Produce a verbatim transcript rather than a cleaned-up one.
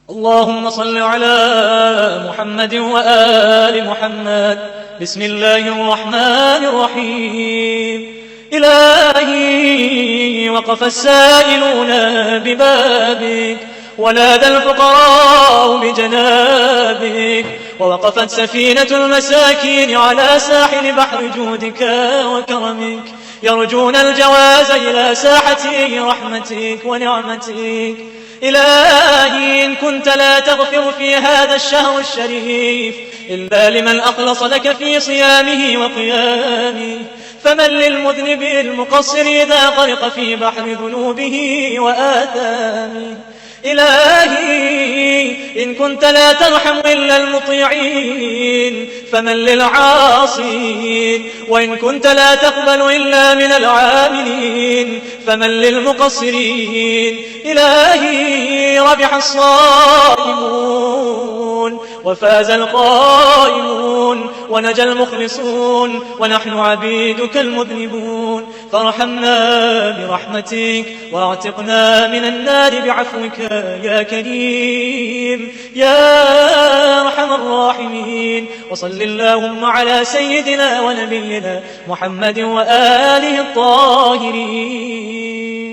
اللهم صل على محمد وآل محمد. بسم الله الرحمن الرحيم. إلهي وقف السائلون ببابك، ونادى الفقراء بجنابك، ووقفت سفينة المساكين على ساحل بحر جودك وكرمك، يرجون الجواز إلى ساحة رحمتك ونعمتك. إلهي إن كنت لا تغفر في هذا الشهر الشريف إلا لمن أخلص لك في صيامه وقيامه، فمن للمذنب المقصر إذا غرق في بحر ذنوبه وآثامه. إلهي إن كنت لا ترحم إلا المطيعين فمن للعاصين، وإن كنت لا تقبل إلا من العاملين فمن للمقصرين. إلهي ربح الصائمون وفاز القائمون ونجى المخلصون، ونحن عبيدك المذنبون، فارحمنا برحمتك واعتقنا من النار بعفوك يا كريم يا أرحم الراحمين. وصل اللهم على سيدنا ونبينا محمد وآله الطاهرين.